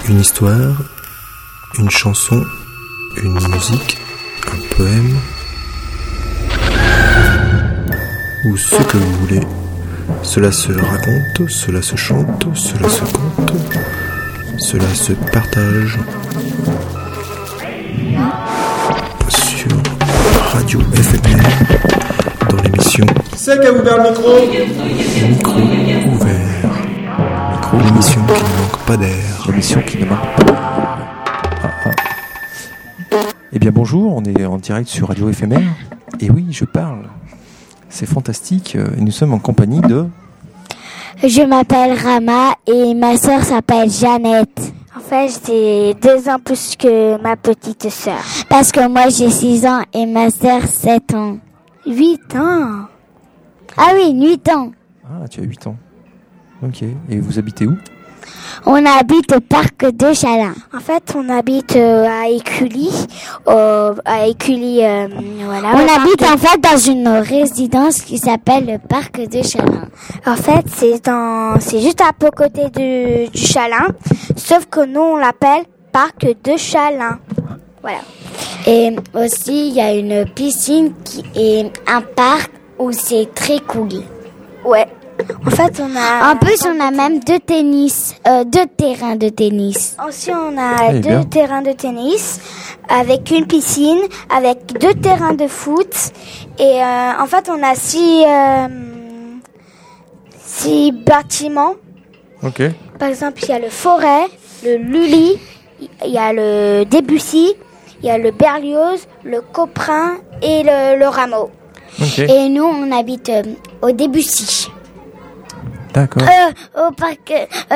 Une histoire, une chanson, une musique, un poème, ou ce que vous voulez. Cela se raconte, cela se chante, cela se compte, cela se partage. Sur Radio FMR, dans l'émission C'est qu'à ouvert le micro. Micro ouvert. Micro, l'émission qui ne manque pas d'air. L'émission qui ne manque pas d'air. Eh bien bonjour, on est en direct sur Radio FMR. Et oui, je parle. C'est fantastique. Et nous sommes en compagnie de... Je m'appelle Rama et ma sœur s'appelle Jeannette. En fait, j'ai 2 ans plus que ma petite sœur. Parce que moi, j'ai 6 ans et ma sœur 7 ans. 8 ans. Ah oui, 8 ans. Ah, tu as 8 ans. Ok. Et vous habitez où? On habite au parc de Chalin. En fait, on habite à Écully. Voilà. On habite en fait dans une résidence qui s'appelle le parc de Chalin. En fait, c'est juste à peu côté du Chalin, sauf que nous on l'appelle parc de Chalin. Voilà. Et aussi, il y a une piscine qui est un parc où c'est très cool. Ouais. En fait, en plus, on a même 2 terrains de tennis. Aussi, on a 2 terrains de tennis avec une piscine, avec 2 terrains de foot. Et en fait, on a 6 bâtiments. Ok. Par exemple, il y a le Forêt, le Lully, il y a le Debussy, il y a le Berlioz, le Coprin et le Rameau. Okay. Et nous, on habite au Debussy. D'accord. Au parc,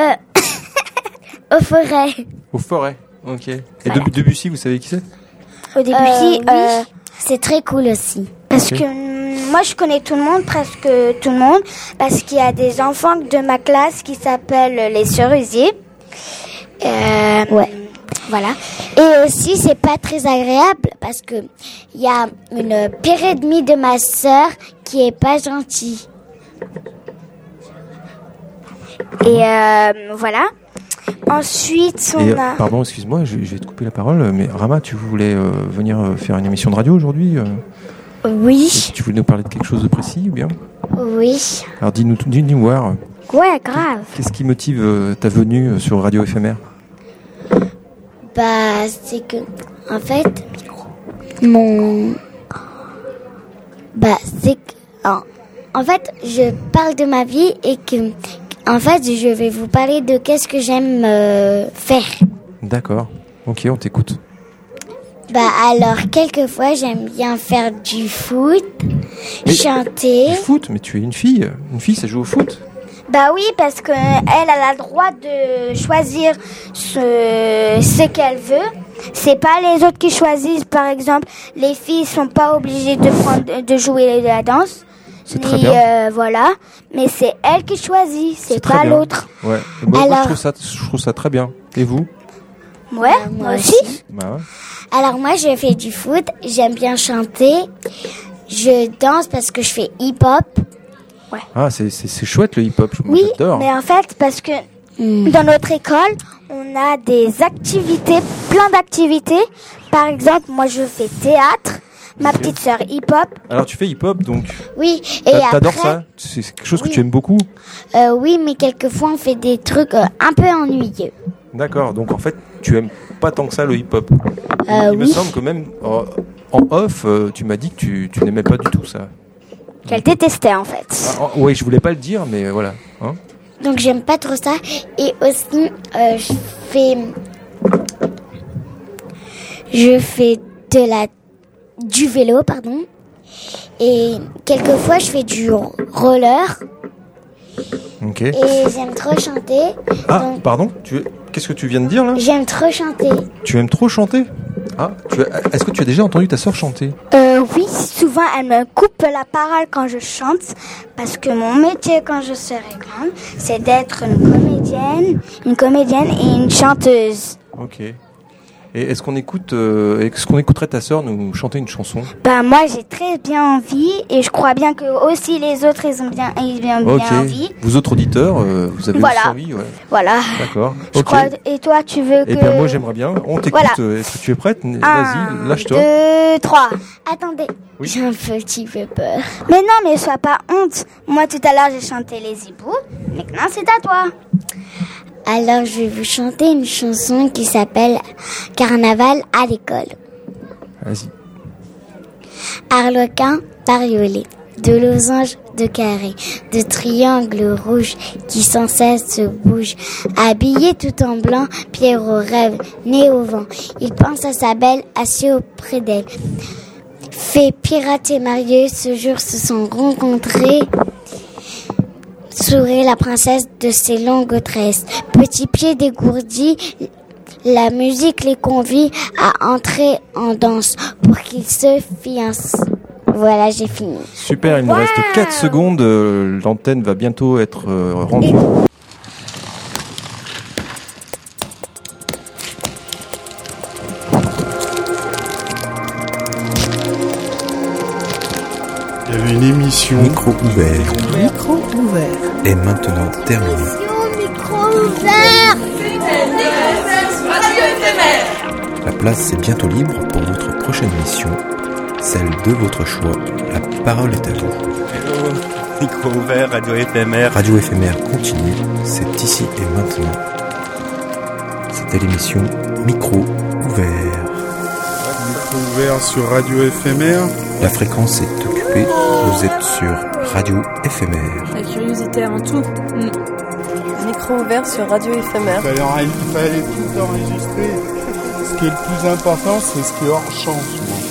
au Forêt. Au Forêt, ok. Et Debussy, vous savez qui c'est? Au Debussy, oui. C'est très cool aussi. Parce que moi, je connais tout le monde, presque tout le monde, parce qu'il y a des enfants de ma classe qui s'appellent les cerisiers. Ouais. Voilà. Et aussi, c'est pas très agréable parce que il y a une pire ennemie de ma sœur qui est pas gentille. Et voilà. Ensuite, on a... Pardon, excuse-moi, je vais te couper la parole, mais Rama, tu voulais venir faire une émission de radio aujourd'hui Oui. Tu voulais nous parler de quelque chose de précis ou bien? Oui. Alors dis-nous voir. Ouais, grave. Qu'est-ce qui motive ta venue sur Radio FMR? Bah, c'est que, en fait, en fait, je parle de ma vie et que, en fait, je vais vous parler de qu'est-ce que j'aime faire. D'accord. Ok, on t'écoute. Bah, alors, quelquefois, j'aime bien faire du foot, chanter. Du foot? Mais tu es une fille. Une fille, ça joue au foot? Bah oui, parce que elle a le droit de choisir ce qu'elle veut. C'est pas les autres qui choisissent. Par exemple, les filles sont pas obligées de jouer de la danse. C'est très bien. Voilà, mais c'est elle qui choisit, c'est pas l'autre. Ouais. Bon, alors... moi, je trouve ça très bien. Et vous? Ouais, moi aussi. Bah ouais. Alors moi, je fais du foot, j'aime bien chanter, je danse parce que je fais hip-hop. Ouais. Ah, c'est chouette le hip-hop. Oui, j'adore. Mais en fait, parce que dans notre école, on a des activités, plein d'activités. Par exemple, moi, je fais théâtre. Ma petite sœur hip-hop. Alors tu fais hip-hop donc? Oui, et t'adores après... ça? C'est quelque chose que tu aimes beaucoup? Oui, mais quelquefois on fait des trucs un peu ennuyeux. D'accord, donc en fait tu aimes pas tant que ça le hip-hop. Il me semble que même en off, tu m'as dit que tu n'aimais pas du tout ça. Qu'elle détestait en fait. Oui, je voulais pas le dire, mais voilà. Hein? Donc j'aime pas trop ça. Et aussi, je fais du vélo, pardon. Et quelquefois, je fais du roller. Ok. Et j'aime trop chanter. Ah, donc... pardon. Qu'est-ce que tu viens de dire là? J'aime trop chanter. Tu aimes trop chanter? Ah, est-ce que tu as déjà entendu ta sœur chanter? Oui, souvent elle me coupe la parole quand je chante, parce que mon métier quand je serai grande, c'est d'être une comédienne et une chanteuse. Ok. Et est-ce qu'on écouterait ta sœur nous chanter une chanson? Moi j'ai très bien envie et je crois bien que aussi les autres ils ont bien envie. Vous autres auditeurs, vous avez aussi envie, ouais. Voilà. D'accord. Et toi tu veux que... Eh bien moi j'aimerais bien. On t'écoute. Voilà. Est-ce que tu es prête? Vas-y, lâche-toi. 2, 3. Attendez. Oui. J'ai un petit peu peur. Mais non, mais sois pas honte. Moi tout à l'heure j'ai chanté les hiboux. Maintenant c'est à toi. Alors, je vais vous chanter une chanson qui s'appelle Carnaval à l'école. Vas-y. Arlequin bariolé, de losanges de carrés, de triangles rouges qui sans cesse se bougent. Habillé tout en blanc, Pierre au rêve, né au vent. Il pense à sa belle, assis auprès d'elle. Fée, pirate et marieux, ce jour se sont rencontrés. Sourit la princesse de ses longues tresses. Petits pieds dégourdis, la musique les convie à entrer en danse pour qu'ils se fiancent. Voilà, j'ai fini. Super, il nous reste 4 secondes. L'antenne va bientôt être rendue. Il y avait une émission Micro ouvert est maintenant terminée. Micro ouvert. La place est bientôt libre pour votre prochaine émission, celle de votre choix. La parole est à vous. Hello, Micro ouvert, radio éphémère. Radio éphémère continue, c'est ici et maintenant. C'était l'émission Micro ouvert. Micro ouvert sur radio éphémère. La fréquence est occupée, vous êtes sur radio éphémère. La curiosité avant tout. Micro ouvert sur radio éphémère. Il fallait tout enregistrer. Ce qui est le plus important, c'est ce qui est hors champ souvent.